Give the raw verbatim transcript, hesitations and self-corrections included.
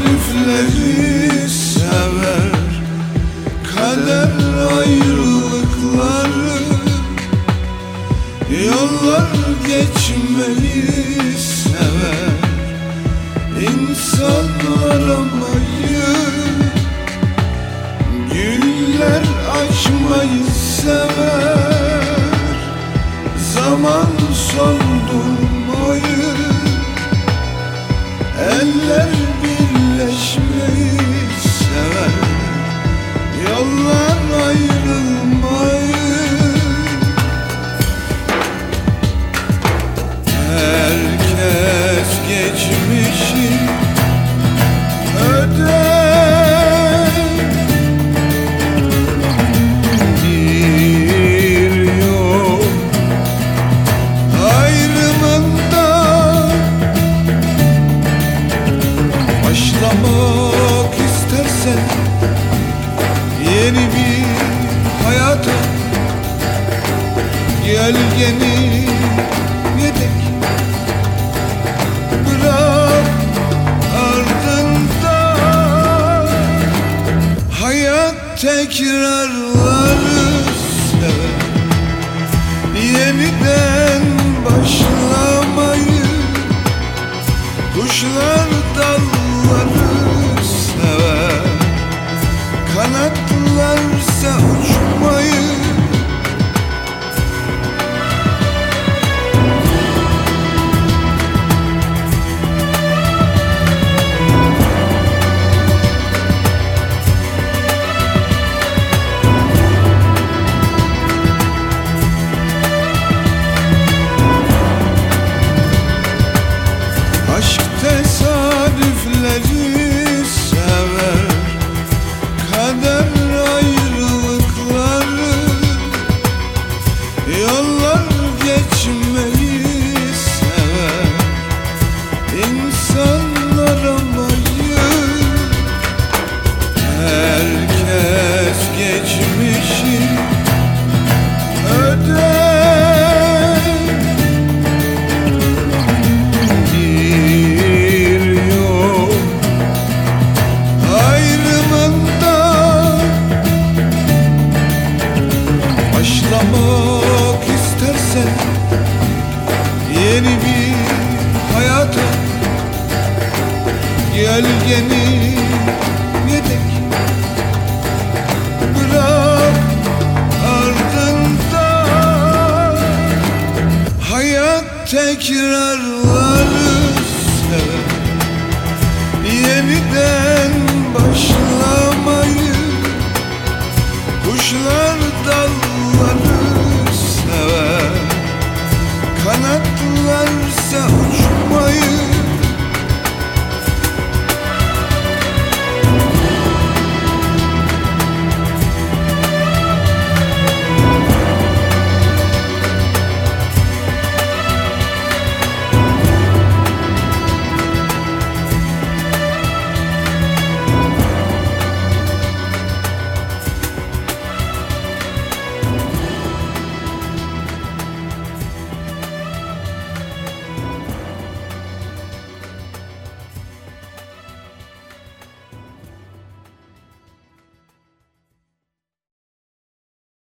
tesadüfleri sever, kader ayrılıkları, yollar geçmeyi sever, insan aramayı, güller açmayı sever, zaman soldurmayı, eller birleşmeyi sever, yollar ayrılmayı. Herkes geçmişi öder, bir yol ayrımında başlamak istersen yeni bir hayata, gölgeni yedek bırak ardında. Hayat tekrarları sever, yeniden başlamayı, kuşlar dalları sever, kanatlarsa uçmayı. Aşk tesadüfleri sever, kader ayrılıkları, yollar geçmeyi sever, insan aramayı. Herkes geçmişi öder, bir yol ayrımında başlamak istersen yeni bir hayata, gölgeni yedek bırak ardında. Hayat tekrar